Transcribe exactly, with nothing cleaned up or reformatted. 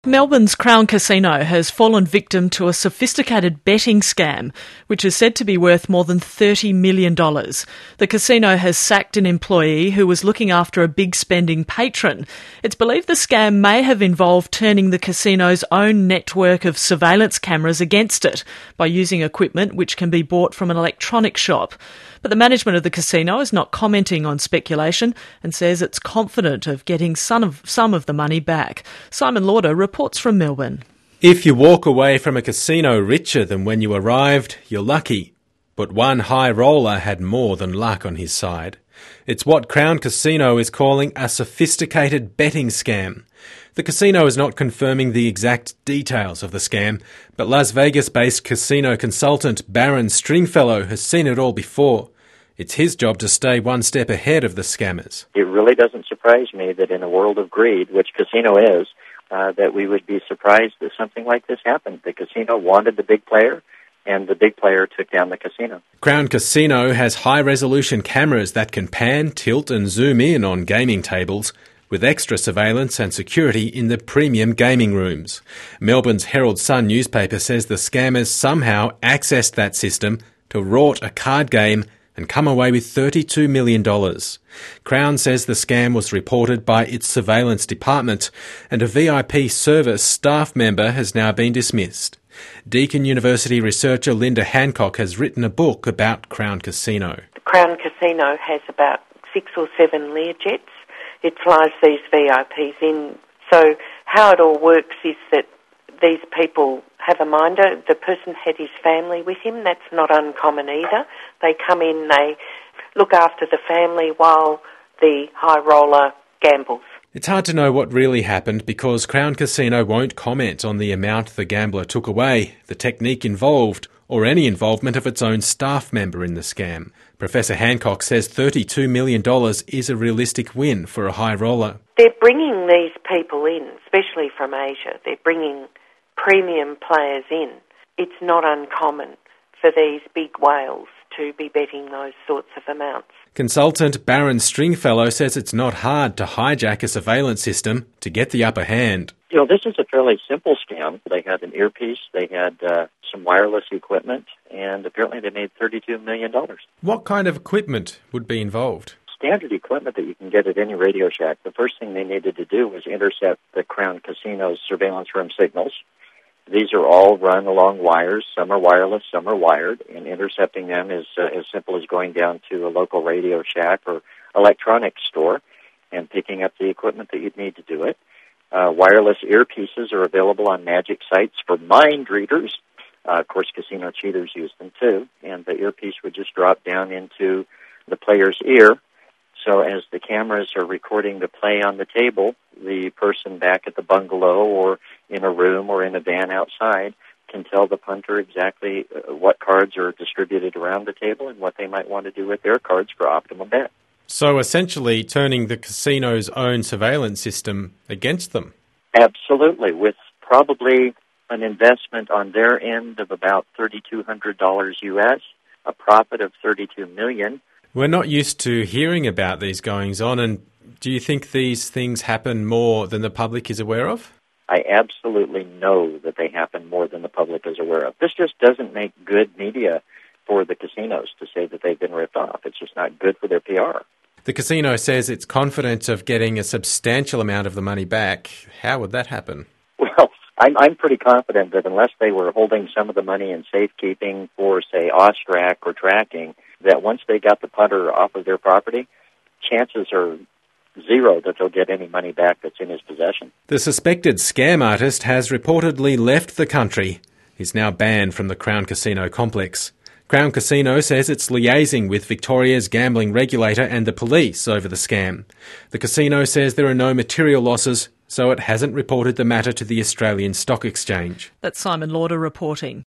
Melbourne's Crown Casino has fallen victim to a sophisticated betting scam, which is said to be worth more than thirty million dollars. The casino has sacked an employee who was looking after a big spending patron. It's believed the scam may have involved turning the casino's own network of surveillance cameras against it by using equipment which can be bought from an electronics shop. But the management of the casino is not commenting on speculation and says it's confident of getting some of, some of the money back. Simon Lauder reports from Melbourne. If you walk away from a casino richer than when you arrived, you're lucky. But one high roller had more than luck on his side. It's what Crown Casino is calling a sophisticated betting scam. The casino is not confirming the exact details of the scam, but Las Vegas-based casino consultant Baron Stringfellow has seen it all before. It's his job to stay one step ahead of the scammers. It really doesn't surprise me that in a world of greed, which casino is, uh, that we would be surprised that something like this happened. The casino wanted the big player, and the big player took down the casino. Crown Casino has high-resolution cameras that can pan, tilt and zoom in on gaming tables, with extra surveillance and security in the premium gaming rooms. Melbourne's Herald Sun newspaper says the scammers somehow accessed that system to rort a card game and come away with thirty-two million dollars. Crown says the scam was reported by its surveillance department, and a V I P service staff member has now been dismissed. Deakin University researcher Linda Hancock has written a book about Crown Casino. The Crown Casino has about six or seven Learjets. It flies these V I Ps in. So how it all works is that these people have a minder. The person had his family with him. That's not uncommon either. They come in, they look after the family while the high roller gambles. It's hard to know what really happened because Crown Casino won't comment on the amount the gambler took away, the technique involved, or any involvement of its own staff member in the scam. Professor Hancock says thirty-two million dollars is a realistic win for a high roller. They're bringing these people in, especially from Asia. They're bringing premium players in. It's not uncommon for these big whales to be betting those sorts of amounts. Consultant Baron Stringfellow says it's not hard to hijack a surveillance system to get the upper hand. You know, this is a fairly simple scam. They had an earpiece, they had uh, some wireless equipment, and apparently they made thirty-two million dollars. What kind of equipment would be involved? Standard equipment that you can get at any Radio Shack. The first thing they needed to do was intercept the Crown Casino's surveillance room signals. These are all run along wires. Some are wireless, some are wired, and intercepting them is uh, as simple as going down to a local Radio Shack or electronics store and picking up the equipment that you'd need to do it. Uh, wireless earpieces are available on magic sites for mind readers. Uh, of course, casino cheaters use them too, and the earpiece would just drop down into the player's ear. So as the cameras are recording the play on the table, the person back at the bungalow or in a room or in a van outside can tell the punter exactly what cards are distributed around the table and what they might want to do with their cards for optimal bet. So essentially turning the casino's own surveillance system against them. Absolutely, with probably an investment on their end of about three thousand two hundred dollars U S, a profit of thirty-two million dollars. We're not used to hearing about these goings-on, and do you think these things happen more than the public is aware of? I absolutely know that they happen more than the public is aware of. This just doesn't make good media for the casinos to say that they've been ripped off. It's just not good for their P R. The casino says it's confident of getting a substantial amount of the money back. How would that happen? Well, I'm, I'm pretty confident that unless they were holding some of the money in safekeeping for, say, Austrac or tracking, that once they got the punter off of their property, chances are zero that they'll get any money back that's in his possession. The suspected scam artist has reportedly left the country. He's now banned from the Crown Casino complex. Crown Casino says it's liaising with Victoria's gambling regulator and the police over the scam. The casino says there are no material losses, so it hasn't reported the matter to the Australian Stock Exchange. That's Simon Lauder reporting.